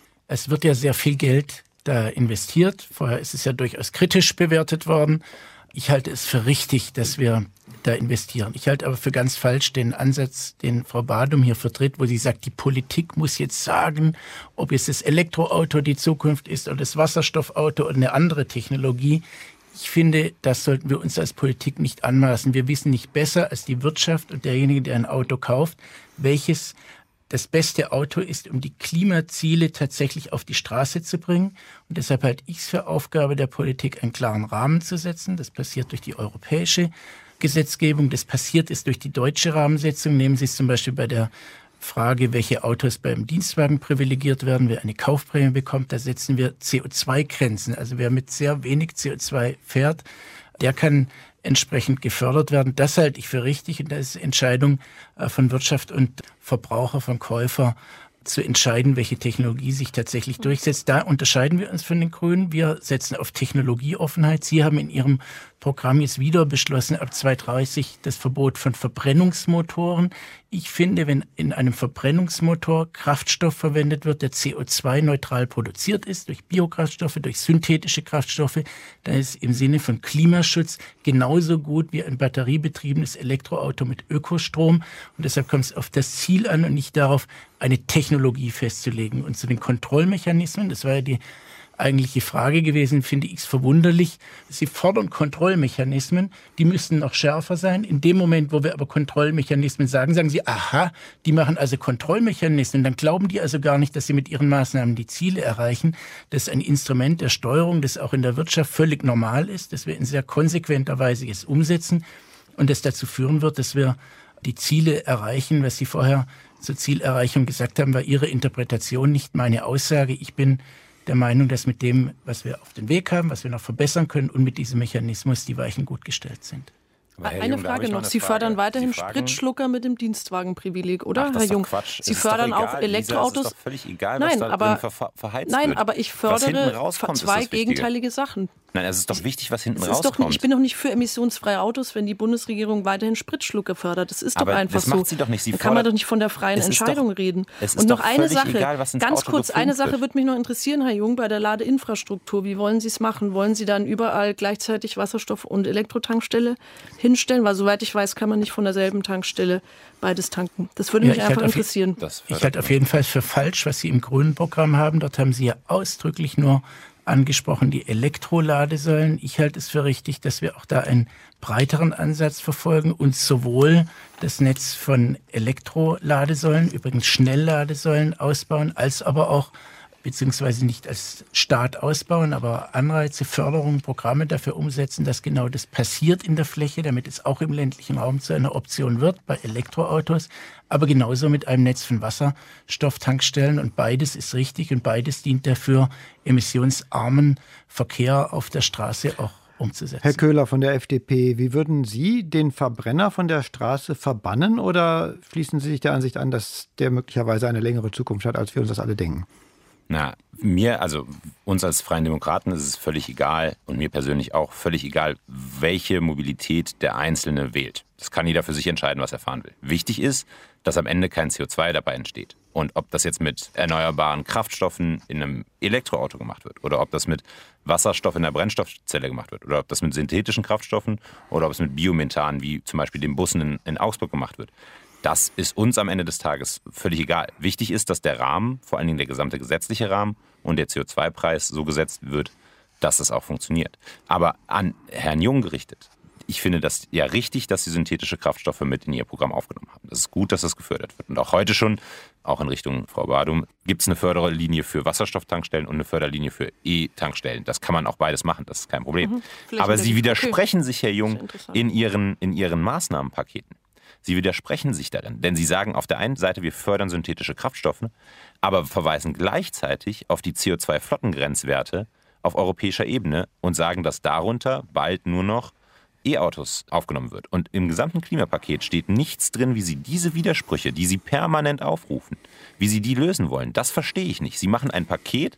E: Es wird ja sehr viel Geld da investiert. Vorher ist es ja durchaus kritisch bewertet worden. Ich halte es für richtig, dass wir da investieren. Ich halte aber für ganz falsch den Ansatz, den Frau Badum hier vertritt, wo sie sagt, die Politik muss jetzt sagen, ob jetzt das Elektroauto die Zukunft ist oder das Wasserstoffauto oder eine andere Technologie. Ich finde, das sollten wir uns als Politik nicht anmaßen. Wir wissen nicht besser als die Wirtschaft und derjenige, der ein Auto kauft, welches das beste Auto ist, um die Klimaziele tatsächlich auf die Straße zu bringen. Und deshalb halte ich es für Aufgabe der Politik, einen klaren Rahmen zu setzen. Das passiert durch die europäische Gesetzgebung. Das passiert ist durch die deutsche Rahmensetzung. Nehmen Sie es zum Beispiel bei der Frage, welche Autos beim Dienstwagen privilegiert werden, wer eine Kaufprämie bekommt. Da setzen wir C O zwei Grenzen. Also wer mit sehr wenig C O zwei fährt, der kann entsprechend gefördert werden. Das halte ich für richtig und das ist Entscheidung von Wirtschaft und Verbraucher, von Käufer, zu entscheiden, welche Technologie sich tatsächlich durchsetzt. Da unterscheiden wir uns von den Grünen. Wir setzen auf Technologieoffenheit. Sie haben in Ihrem Programm jetzt wieder beschlossen, ab zweitausenddreißig das Verbot von Verbrennungsmotoren. Ich finde, wenn in einem Verbrennungsmotor Kraftstoff verwendet wird, der C O zwei neutral produziert ist, durch Biokraftstoffe, durch synthetische Kraftstoffe, dann ist es im Sinne von Klimaschutz genauso gut wie ein batteriebetriebenes Elektroauto mit Ökostrom. Und deshalb kommt es auf das Ziel an und nicht darauf, eine Technologie festzulegen. Und zu den Kontrollmechanismen, das war ja die eigentliche Frage gewesen, finde ich es verwunderlich. Sie fordern Kontrollmechanismen, die müssten noch schärfer sein. In dem Moment, wo wir aber Kontrollmechanismen sagen, sagen sie, aha, die machen also Kontrollmechanismen. Dann glauben die also gar nicht, dass sie mit ihren Maßnahmen die Ziele erreichen. Das ist ein Instrument der Steuerung, das auch in der Wirtschaft völlig normal ist, das wir in sehr konsequenter Weise jetzt umsetzen und das dazu führen wird, dass wir die Ziele erreichen, was Sie vorher zur Zielerreichung gesagt haben, war Ihre Interpretation, nicht meine Aussage. Ich bin der Meinung, dass mit dem, was wir auf den Weg haben, was wir noch verbessern können und mit diesem Mechanismus die Weichen gut gestellt sind.
D: Eine Jung, Frage noch. Sie Frage. fördern weiterhin Sie Spritschlucker mit dem Dienstwagenprivileg, oder,
F: Ach,
D: Herr Jung?
F: Quatsch.
D: Sie fördern auch Elektroautos.
F: Es ist doch völlig egal,
D: nein,
F: was da
D: aber,
F: drin ver verheizt
D: nein,
F: wird.
D: aber ich fördere zwei gegenteilige Sachen.
F: Nein, es ist doch wichtig, was hinten
D: es
F: rauskommt.
D: Doch, ich bin doch nicht für emissionsfreie Autos, wenn die Bundesregierung weiterhin Spritschlucker fördert. Das ist
F: aber
D: doch einfach
F: das
D: so.
F: Macht sie doch nicht. Sie
D: da kann man doch nicht von der freien Entscheidung
F: doch,
D: reden.
F: Es ist
D: Und noch
F: doch
D: eine Sache,
F: egal, was ins
D: ganz
F: Auto
D: kurz, eine Sache
F: wird.
D: würde mich noch interessieren, Herr Jung, bei der Ladeinfrastruktur. Wie wollen Sie es machen? Wollen Sie dann überall gleichzeitig Wasserstoff- und Elektrotankstelle hinstellen? Weil soweit ich weiß, kann man nicht von derselben Tankstelle beides tanken. Das würde
E: ja,
D: mich einfach interessieren.
E: Ich halte auf jeden Fall für falsch, was Sie im grünen Programm haben. Dort haben Sie ja ausdrücklich nur angesprochen die Elektroladesäulen. Ich halte es für richtig, dass wir auch da einen breiteren Ansatz verfolgen und sowohl das Netz von Elektroladesäulen, übrigens Schnellladesäulen ausbauen, als aber auch, beziehungsweise nicht als Staat ausbauen, aber Anreize, Förderung, Programme dafür umsetzen, dass genau das passiert in der Fläche, damit es auch im ländlichen Raum zu einer Option wird bei Elektroautos, aber genauso mit einem Netz von Wasserstofftankstellen und beides ist richtig und beides dient dafür, emissionsarmen Verkehr auf der Straße auch umzusetzen.
C: Herr Köhler von der F D P, wie würden Sie den Verbrenner von der Straße verbannen oder schließen Sie sich der Ansicht an, dass der möglicherweise eine längere Zukunft hat, als wir uns das alle denken?
F: Na, mir, also uns als Freien Demokraten ist es völlig egal und mir persönlich auch völlig egal, welche Mobilität der Einzelne wählt. Das kann jeder für sich entscheiden, was er fahren will. Wichtig ist, dass am Ende kein C O zwei dabei entsteht. Und ob das jetzt mit erneuerbaren Kraftstoffen in einem Elektroauto gemacht wird oder ob das mit Wasserstoff in der Brennstoffzelle gemacht wird oder ob das mit synthetischen Kraftstoffen oder ob es mit Biomethan, wie zum Beispiel den Bussen in, in Augsburg gemacht wird. Das ist uns am Ende des Tages völlig egal. Wichtig ist, dass der Rahmen, vor allen Dingen der gesamte gesetzliche Rahmen und der C O zwei Preis so gesetzt wird, dass es auch funktioniert. Aber an Herrn Jung gerichtet, ich finde das ja richtig, dass Sie synthetische Kraftstoffe mit in Ihr Programm aufgenommen haben. Das ist gut, dass das gefördert wird. Und auch heute schon, auch in Richtung Frau Badum, gibt es eine Förderlinie für Wasserstofftankstellen und eine Förderlinie für E-Tankstellen. Das kann man auch beides machen, das ist kein Problem. Mhm, Aber Sie widersprechen okay. sich, Herr Jung, in Ihren, in Ihren Maßnahmenpaketen. Sie widersprechen sich darin, denn Sie sagen auf der einen Seite, wir fördern synthetische Kraftstoffe, aber verweisen gleichzeitig auf die C O zwei Flottengrenzwerte auf europäischer Ebene und sagen, dass darunter bald nur noch E-Autos aufgenommen wird. Und im gesamten Klimapaket steht nichts drin, wie Sie diese Widersprüche, die Sie permanent aufrufen, wie Sie die lösen wollen. Das verstehe ich nicht. Sie machen ein Paket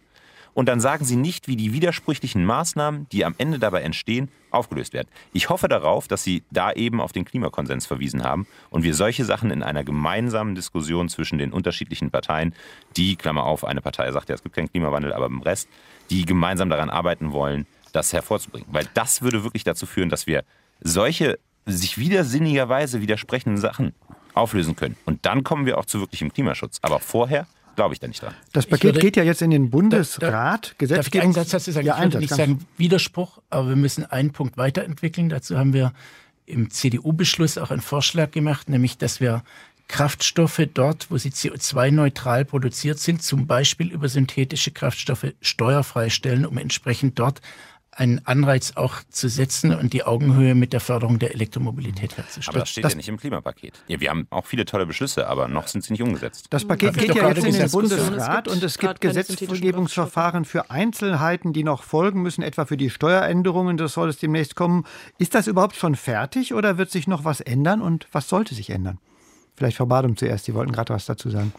F: und dann sagen Sie nicht, wie die widersprüchlichen Maßnahmen, die am Ende dabei entstehen, aufgelöst werden. Ich hoffe darauf, dass Sie da eben auf den Klimakonsens verwiesen haben und wir solche Sachen in einer gemeinsamen Diskussion zwischen den unterschiedlichen Parteien, die, Klammer auf, eine Partei sagt ja, es gibt keinen Klimawandel, aber im Rest, die gemeinsam daran arbeiten wollen, das hervorzubringen. Weil das würde wirklich dazu führen, dass wir solche sich widersinnigerweise widersprechenden Sachen auflösen können. Und dann kommen wir auch zu wirklichem Klimaschutz. Aber vorher glaube ich da nicht dran.
C: Das Paket würde, geht ja jetzt in den Bundesrat.
E: Da, da, darf ich einen Satz dazu sagen? Ja, ich würde nicht sagen Widerspruch, aber wir müssen einen Punkt weiterentwickeln. Dazu haben wir im C D U-Beschluss auch einen Vorschlag gemacht, nämlich, dass wir Kraftstoffe dort, wo sie C O zwei neutral produziert sind, zum Beispiel über synthetische Kraftstoffe steuerfrei stellen, um entsprechend dort einen Anreiz auch zu setzen und die Augenhöhe mit der Förderung der Elektromobilität herzustellen.
F: Aber das steht das ja nicht im Klimapaket. Ja, wir haben auch viele tolle Beschlüsse, aber noch sind sie nicht umgesetzt.
C: Das Paket geht ja jetzt in den Bundesrat und es gibt Gesetzgebungsverfahren für Einzelheiten, die noch folgen müssen, etwa für die Steueränderungen. Das soll es demnächst kommen. Ist das überhaupt schon fertig oder wird sich noch was ändern und was sollte sich ändern? Vielleicht Frau Badum zuerst, Sie wollten gerade was dazu sagen.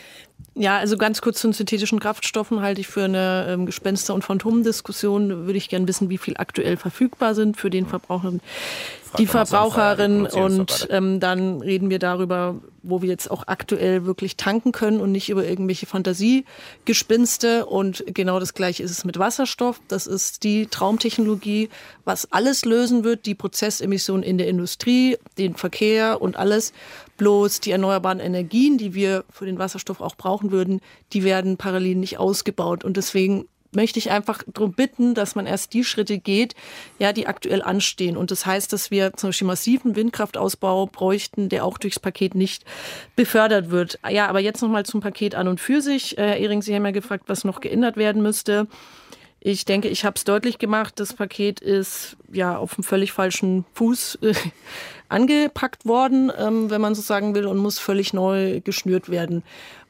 D: Ja, also ganz kurz zu den synthetischen Kraftstoffen halte ich für eine ähm, Gespenster- und Phantomdiskussion. Würde ich gerne wissen, wie viel aktuell verfügbar sind für den Verbraucher, die Verbraucherin. Und ähm, dann reden wir darüber, wo wir jetzt auch aktuell wirklich tanken können und nicht über irgendwelche Fantasiegespinste. Und genau das Gleiche ist es mit Wasserstoff. Das ist die Traumtechnologie, was alles lösen wird, die Prozessemissionen in der Industrie, den Verkehr und alles. Bloß die erneuerbaren Energien, die wir für den Wasserstoff auch brauchen würden, die werden parallel nicht ausgebaut. Und deswegen möchte ich einfach darum bitten, dass man erst die Schritte geht, ja, die aktuell anstehen. Und das heißt, dass wir zum Beispiel massiven Windkraftausbau bräuchten, der auch durchs Paket nicht befördert wird. Ja, aber jetzt nochmal zum Paket an und für sich. Herr Ehring, Sie haben ja gefragt, was noch geändert werden müsste. Ich denke, ich habe es deutlich gemacht, das Paket ist ja auf einem völlig falschen Fuß äh, angepackt worden, ähm, wenn man so sagen will, und muss völlig neu geschnürt werden.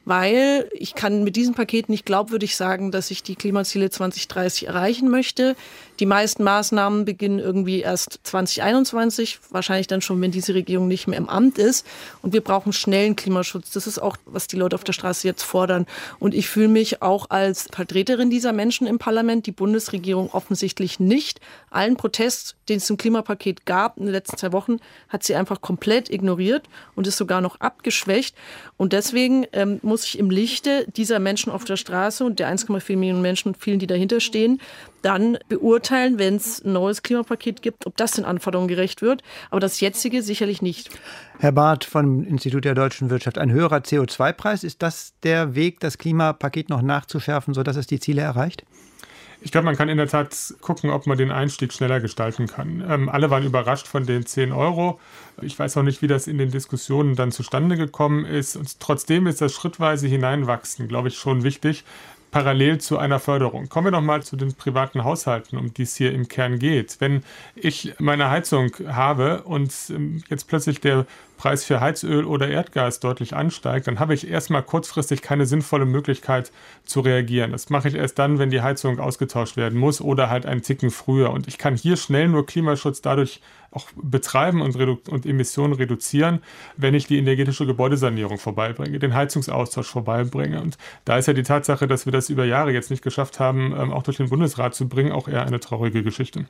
D: Weil ich kann mit diesem Paket nicht glaubwürdig sagen, dass ich die Klimaziele zwanzig dreißig erreichen möchte. Die meisten Maßnahmen beginnen irgendwie erst zwanzig einundzwanzig, wahrscheinlich dann schon, wenn diese Regierung nicht mehr im Amt ist. Und wir brauchen schnellen Klimaschutz. Das ist auch, was die Leute auf der Straße jetzt fordern. Und ich fühle mich auch als Vertreterin dieser Menschen im Parlament, die Bundesregierung offensichtlich nicht. Allen Protest, den es im Klimapaket gab in den letzten zwei Wochen, hat sie einfach komplett ignoriert und ist sogar noch abgeschwächt. Und deswegen ähm, muss ich im Lichte dieser Menschen auf der Straße und der eins Komma vier Millionen Menschen, vielen, die dahinter stehen, dann beurteilen, wenn es ein neues Klimapaket gibt, ob das den Anforderungen gerecht wird. Aber das jetzige sicherlich nicht.
C: Herr Barth vom Institut der deutschen Wirtschaft, ein höherer C O zwei Preis, ist das der Weg, das Klimapaket noch nachzuschärfen, sodass es die Ziele erreicht?
G: Ich glaube, man kann in der Tat gucken, ob man den Einstieg schneller gestalten kann. Ähm, alle waren überrascht von den zehn Euro. Ich weiß auch nicht, wie das in den Diskussionen dann zustande gekommen ist. Und trotzdem ist das schrittweise Hineinwachsen, glaube ich, schon wichtig, parallel zu einer Förderung. Kommen wir noch mal zu den privaten Haushalten, um die es hier im Kern geht. Wenn ich meine Heizung habe und jetzt plötzlich der Preis für Heizöl oder Erdgas deutlich ansteigt, dann habe ich erstmal kurzfristig keine sinnvolle Möglichkeit zu reagieren. Das mache ich erst dann, wenn die Heizung ausgetauscht werden muss oder halt einen Ticken früher. Und ich kann hier schnell nur Klimaschutz dadurch auch betreiben und, Redu- und Emissionen reduzieren, wenn ich die energetische Gebäudesanierung vorbeibringe, den Heizungsaustausch vorbeibringe. Und da ist ja die Tatsache, dass wir das über Jahre jetzt nicht geschafft haben, auch durch den Bundesrat zu bringen, auch eher eine traurige Geschichte.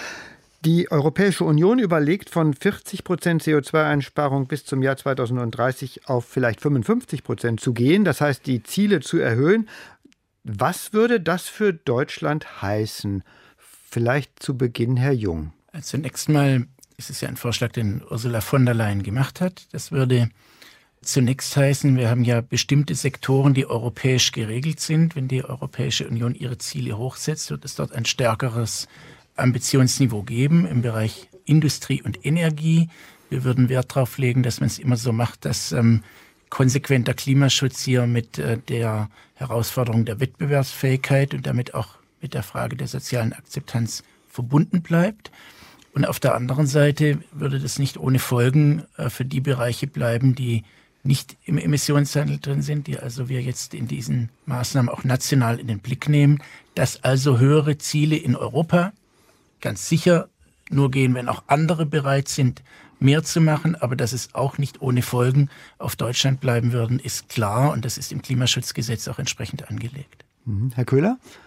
C: Die Europäische Union überlegt, von vierzig Prozent C O zwei Einsparung bis zum Jahr zweitausenddreißig auf vielleicht fünfundfünfzig Prozent zu gehen. Das heißt, die Ziele zu erhöhen. Was würde das für Deutschland heißen? Vielleicht zu Beginn Herr Jung.
E: Zunächst mal ist es ja ein Vorschlag, den Ursula von der Leyen gemacht hat. Das würde zunächst heißen, wir haben ja bestimmte Sektoren, die europäisch geregelt sind. Wenn die Europäische Union ihre Ziele hochsetzt, wird es dort ein stärkeres Ambitionsniveau geben im Bereich Industrie und Energie. Wir würden Wert darauf legen, dass man es immer so macht, dass ähm, konsequenter Klimaschutz hier mit äh, der Herausforderung der Wettbewerbsfähigkeit und damit auch mit der Frage der sozialen Akzeptanz verbunden bleibt. Und auf der anderen Seite würde das nicht ohne Folgen äh, für die Bereiche bleiben, die nicht im Emissionshandel drin sind, die also wir jetzt in diesen Maßnahmen auch national in den Blick nehmen, dass also höhere Ziele in Europa ganz sicher nur gehen, wenn auch andere bereit sind, mehr zu machen, aber dass es auch nicht ohne Folgen auf Deutschland bleiben würden, ist klar und das ist im Klimaschutzgesetz auch entsprechend angelegt.
C: Mhm. Herr Köhler?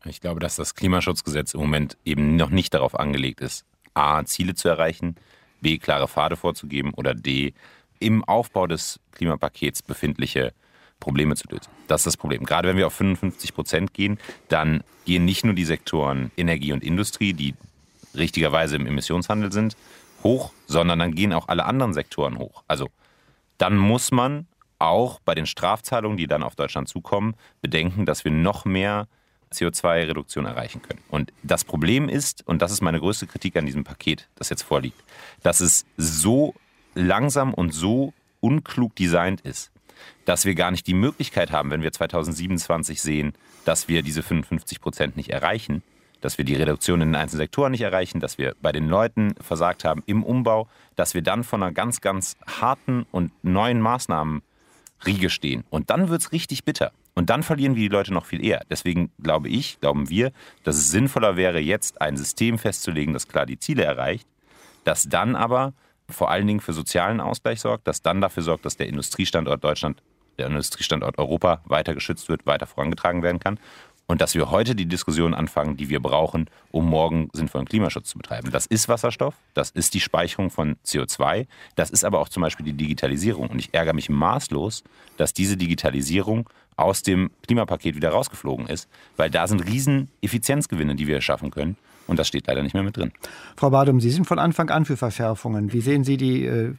F: Ich glaube, dass das Klimaschutzgesetz im Moment eben noch nicht darauf angelegt ist, a, Ziele zu erreichen, b, klare Pfade vorzugeben oder d, im Aufbau des Klimapakets befindliche Probleme zu lösen. Das ist das Problem. Gerade wenn wir auf fünfundfünfzig Prozent gehen, dann gehen nicht nur die Sektoren Energie und Industrie, die richtigerweise im Emissionshandel sind, hoch, sondern dann gehen auch alle anderen Sektoren hoch. Also dann muss man auch bei den Strafzahlungen, die dann auf Deutschland zukommen, bedenken, dass wir noch mehr C O zwei Reduktion erreichen können. Und das Problem ist, und das ist meine größte Kritik an diesem Paket, das jetzt vorliegt, dass es so langsam und so unklug designt ist, dass wir gar nicht die Möglichkeit haben, wenn wir zweitausendsiebenundzwanzig sehen, dass wir diese fünfundfünfzig Prozent nicht erreichen, dass wir die Reduktion in den einzelnen Sektoren nicht erreichen, dass wir bei den Leuten versagt haben im Umbau, dass wir dann von einer ganz, ganz harten und neuen Maßnahmenriege stehen. Und dann wird es richtig bitter. Und dann verlieren wir die Leute noch viel eher. Deswegen glaube ich, glauben wir, dass es sinnvoller wäre, jetzt ein System festzulegen, das klar die Ziele erreicht, das dann aber vor allen Dingen für sozialen Ausgleich sorgt, das dann dafür sorgt, dass der Industriestandort Deutschland, der Industriestandort Europa weiter geschützt wird, weiter vorangetragen werden kann. Und dass wir heute die Diskussion anfangen, die wir brauchen, um morgen sinnvollen Klimaschutz zu betreiben. Das ist Wasserstoff, das ist die Speicherung von C O zwei, das ist aber auch zum Beispiel die Digitalisierung. Und ich ärgere mich maßlos, dass diese Digitalisierung aus dem Klimapaket wieder rausgeflogen ist, weil da sind riesen Effizienzgewinne, die wir schaffen können. Und das steht leider nicht mehr mit drin.
C: Frau Badum, Sie sind von Anfang an für Verschärfungen. Wie sehen Sie die äh,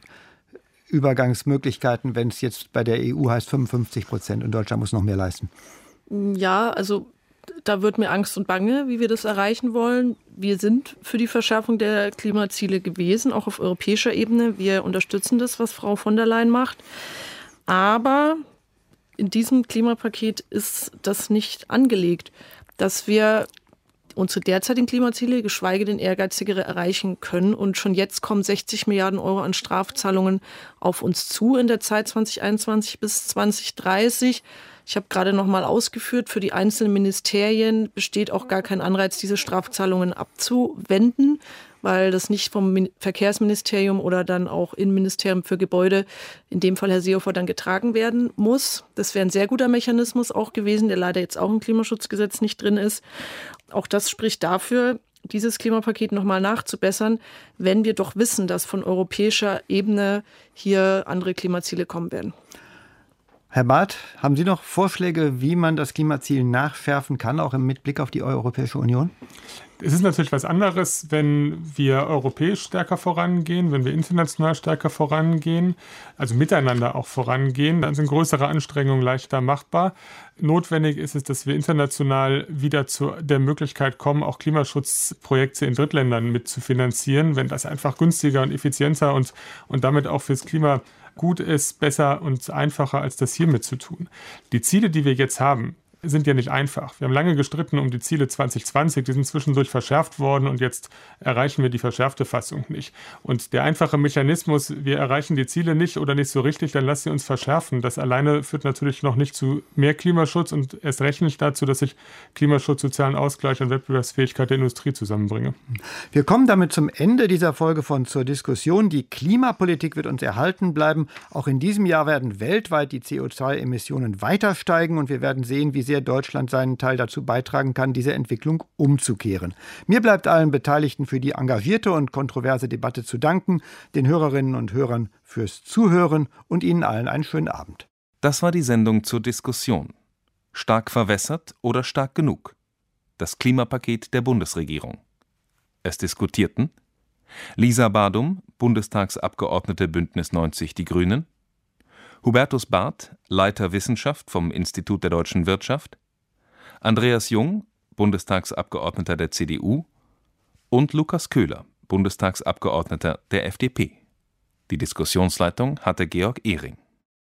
C: Übergangsmöglichkeiten, wenn es jetzt bei der E U heißt fünfundfünfzig Prozent und Deutschland muss noch mehr leisten?
D: Ja, also da wird mir Angst und Bange, wie wir das erreichen wollen. Wir sind für die Verschärfung der Klimaziele gewesen, auch auf europäischer Ebene. Wir unterstützen das, was Frau von der Leyen macht. Aber in diesem Klimapaket ist das nicht angelegt, dass wir unsere derzeitigen Klimaziele, geschweige denn ehrgeizigere, erreichen können. Und schon jetzt kommen sechzig Milliarden Euro an Strafzahlungen auf uns zu in der Zeit zweitausendeinundzwanzig bis zweitausenddreißig. Ich habe gerade noch mal ausgeführt, für die einzelnen Ministerien besteht auch gar kein Anreiz, diese Strafzahlungen abzuwenden, weil das nicht vom Verkehrsministerium oder dann auch Innenministerium für Gebäude, in dem Fall Herr Seehofer, dann getragen werden muss. Das wäre ein sehr guter Mechanismus auch gewesen, der leider jetzt auch im Klimaschutzgesetz nicht drin ist. Auch das spricht dafür, dieses Klimapaket noch mal nachzubessern, wenn wir doch wissen, dass von europäischer Ebene hier andere Klimaziele kommen werden.
C: Herr Barth, haben Sie noch Vorschläge, wie man das Klimaziel nachschärfen kann, auch mit Blick auf die Europäische Union?
G: Es ist natürlich was anderes, wenn wir europäisch stärker vorangehen, wenn wir international stärker vorangehen, also miteinander auch vorangehen, dann sind größere Anstrengungen leichter machbar. Notwendig ist es, dass wir international wieder zu der Möglichkeit kommen, auch Klimaschutzprojekte in Drittländern mitzufinanzieren, wenn das einfach günstiger und effizienter und, und damit auch fürs Klima gut ist, besser und einfacher, als das hiermit zu tun. Die Ziele, die wir jetzt haben, sind ja nicht einfach. Wir haben lange gestritten um die Ziele zwanzig zwanzig, die sind zwischendurch verschärft worden und jetzt erreichen wir die verschärfte Fassung nicht. Und der einfache Mechanismus, wir erreichen die Ziele nicht oder nicht so richtig, dann lass sie uns verschärfen. Das alleine führt natürlich noch nicht zu mehr Klimaschutz und erst recht nicht dazu, dass ich Klimaschutz, sozialen Ausgleich und Wettbewerbsfähigkeit der Industrie zusammenbringe.
C: Wir kommen damit zum Ende dieser Folge von Zur Diskussion. Die Klimapolitik wird uns erhalten bleiben. Auch in diesem Jahr werden weltweit die C O zwei Emissionen weiter steigen und wir werden sehen, wie sehr Deutschland seinen Teil dazu beitragen kann, diese Entwicklung umzukehren. Mir bleibt allen Beteiligten für die engagierte und kontroverse Debatte zu danken, den Hörerinnen und Hörern fürs Zuhören und Ihnen allen einen schönen Abend.
B: Das war die Sendung Zur Diskussion. Stark verwässert oder stark genug? Das Klimapaket der Bundesregierung. Es diskutierten Lisa Badum, Bundestagsabgeordnete Bündnis neunzig Die Grünen, Hubertus Barth, Leiter Wissenschaft vom Institut der Deutschen Wirtschaft, Andreas Jung, Bundestagsabgeordneter der C D U und Lukas Köhler, Bundestagsabgeordneter der F D P. Die Diskussionsleitung hatte Georg Ehring.